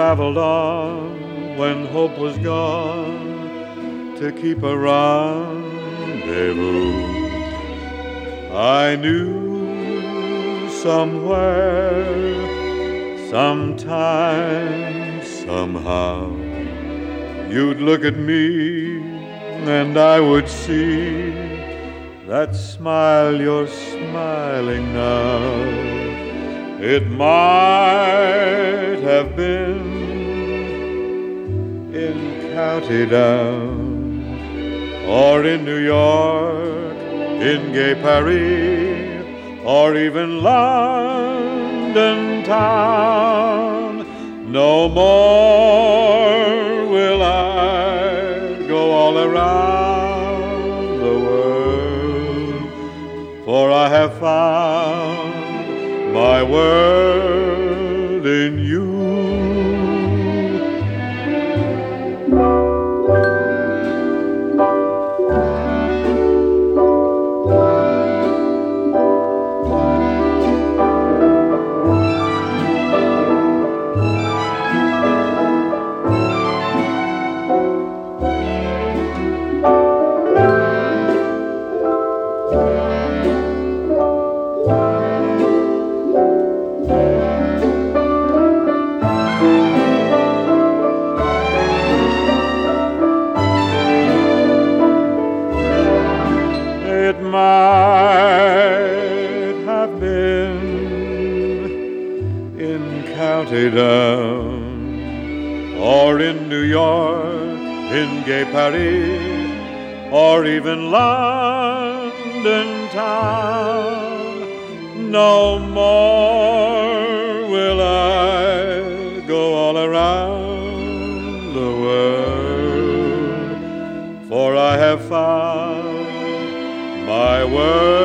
traveled on when hope was gone to keep a rendezvous. I knew somewhere, sometime, somehow, you'd look at me and I would see that smile you're smiling now. It might have been in County Down, or in New York, in gay Paris, or even London town. No more will I go all around the world, for I have found my world in you. It might have been in County Down, or in New York, in gay Paris, or even London town. No more will I go all around the world, for I have found my world